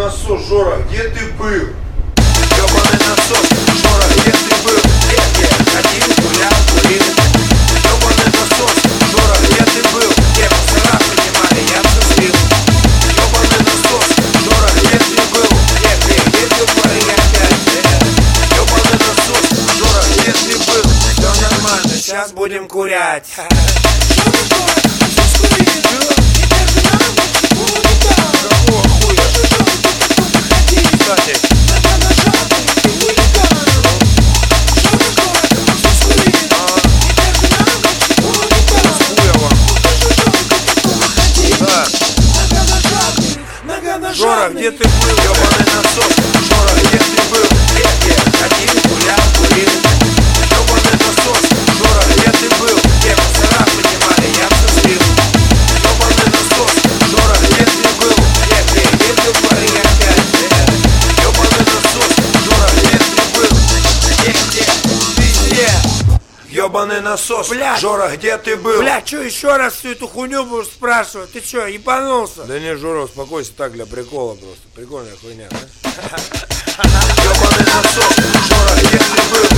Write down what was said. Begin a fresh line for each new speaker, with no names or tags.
насос, Жора, где ты был?
Ёбаный насос, Жора, где ты был? Где? Ходил, гулял, курил. Ёбаный насос, Жора, где ты был? Где мусора поднимали, я все слил. Ёбаный насос, Жора, где ты был? Где ты парень опять? Ёбаный насос, Жора, где ты был? Все нормально, сейчас будем курять. Жора, где ты был? Ёбаный насос, Жора, где ты был? Где? Ходил, гулял, курил. Ёбаный насос, Жора, где ты был? Где мусора поднимали, я все слил. Ёбаный насос, Жора, где ты был? Где ты парень опять? Ёбаный насос, Жора, где ты был? Где? Ёбаный насос,
Блядь.
Жора, где ты был?
Бля, чё еще раз всю эту хуйню будешь спрашивать? Ты чё, ебанулся?
Да не, Жора, успокойся, так для прикола просто. Прикольная хуйня, да?
Ёбаный насос, Жора, где ты был?